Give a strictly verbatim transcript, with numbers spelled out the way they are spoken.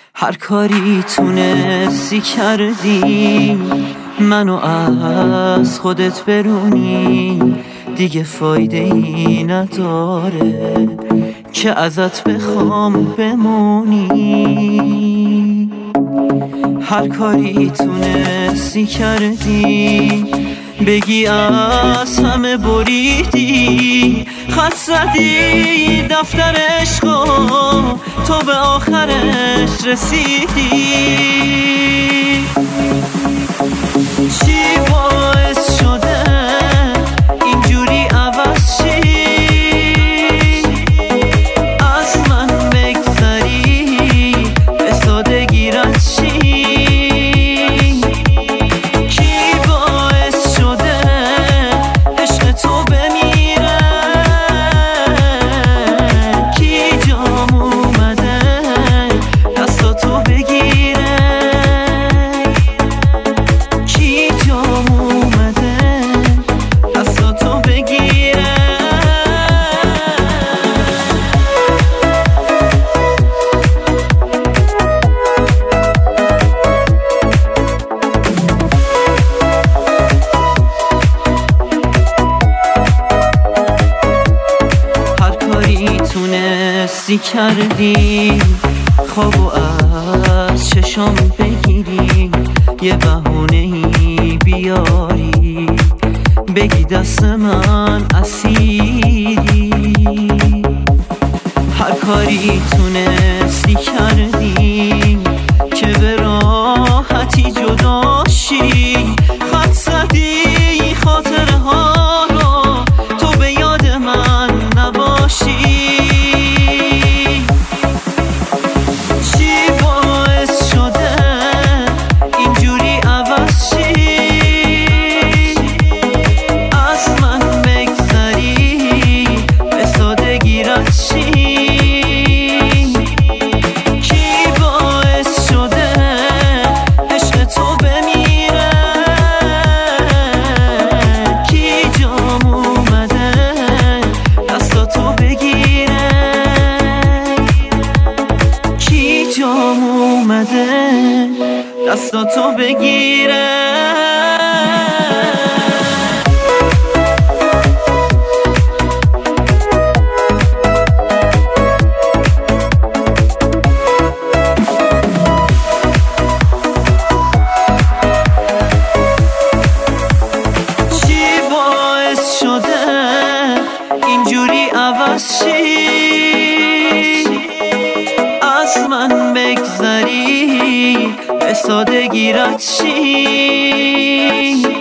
هر کاری تونستی کردی منو از خودت برونی، دیگه فایده ای نداره که ازت بخوام بمونی. هر کاری تونستی کردی بگی از همه بریدی، خط زدی دفتر عشقو تو به آخرش رسیدی. چی باعث شده اینجوری عوض شی، از من بگذری به سادگی رد شی؟ تونستی کردی خوابو از چشام بگیری، یه بهونه‌ای بیاری بگی دست من اسیری. هر کاری تونستی کردی که به راحتی جدا شی، خط زدی خاطره ها رو تو به یاد من نباشی. جام اومده دستاتو بگیره. چی باعث شده اینجوری عوض شی، از من بگذری به سادگی رد شی؟